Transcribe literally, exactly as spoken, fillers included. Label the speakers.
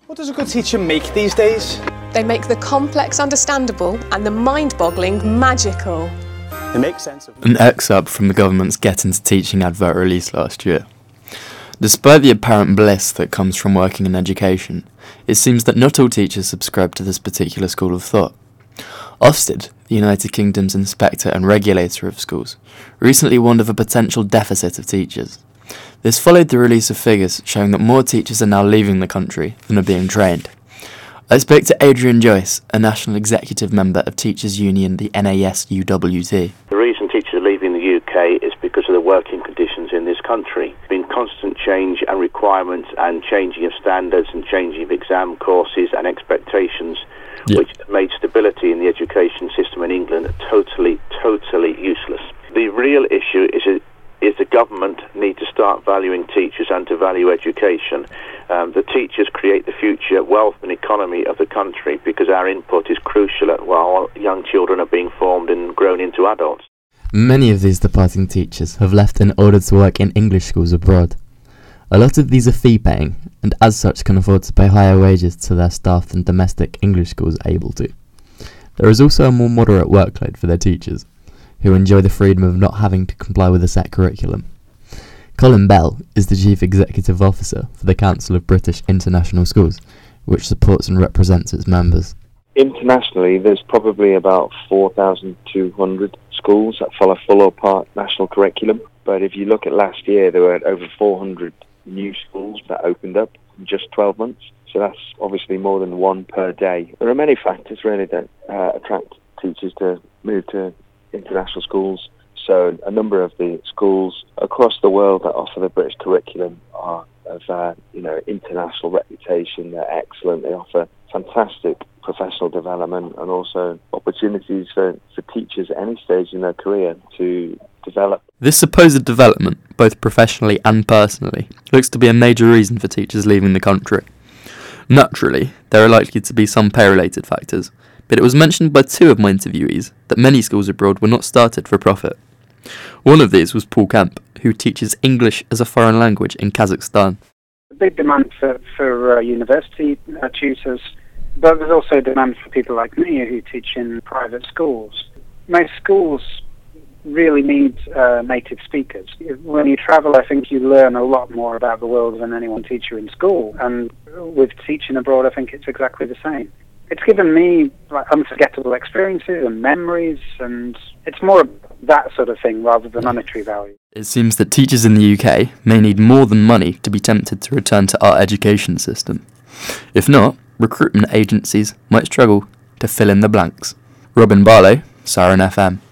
Speaker 1: What does a good teacher make these days?
Speaker 2: They make the complex understandable and the mind-boggling magical.
Speaker 1: They make sense of...
Speaker 3: An excerpt from the government's Get Into Teaching advert released last year. Despite the apparent bliss that comes from working in education, it seems that not all teachers subscribe to this particular school of thought. Ofsted, the United Kingdom's inspector and regulator of schools, recently warned of a potential deficit of teachers. This followed the release of figures showing that more teachers are now leaving the country than are being trained. I spoke to Adrian Joyce, a national executive member of Teachers Union, the N A S U W T.
Speaker 4: The reason teachers are leaving the U K is because of the working conditions in this country. There's been constant change and requirements and changing of standards and changing of exam courses and expectations, yeah. which have made stability in the education system in England totally, totally useless. The real issue is a is the government need to start valuing teachers and to value education. Um, the teachers create the future wealth and economy of the country because our input is crucial while young children are being formed and grown into adults.
Speaker 3: Many of these departing teachers have left in order to work in English schools abroad. A lot of these are fee-paying, and as such can afford to pay higher wages to their staff than domestic English schools are able to. There is also a more moderate workload for their teachers, who enjoy the freedom of not having to comply with a set curriculum. Colin Bell is the Chief Executive Officer for the Council of British International Schools, which supports and represents its members.
Speaker 5: Internationally, there's probably about four thousand two hundred schools that follow full or part national curriculum. But if you look at last year, there were over four hundred new schools that opened up in just twelve months. So that's obviously more than one per day. There are many factors really that uh, attract teachers to move to international schools. So a number of the schools across the world that offer the British curriculum are of uh, you know international reputation. They're excellent. They offer fantastic professional development and also opportunities for, for teachers at any stage in their career to develop.
Speaker 3: This supposed development, both professionally and personally, looks to be a major reason for teachers leaving the country. Naturally, there are likely to be some pay-related factors, but it was mentioned by two of my interviewees that many schools abroad were not started for profit. One of these was Paul Kemp, who teaches English as a foreign language in Kazakhstan.
Speaker 6: A big demand for, for uh, university uh, tutors, but there's also demand for people like me who teach in private schools. Most schools really need uh, native speakers. When you travel, I think you learn a lot more about the world than anyone teach you in school, and with teaching abroad, I think it's exactly the same. It's given me like unforgettable experiences and memories, and it's more that sort of thing rather than monetary value.
Speaker 3: It seems that teachers in the U K may need more than money to be tempted to return to our education system. If not, recruitment agencies might struggle to fill in the blanks. Robin Barlow, Siren F M.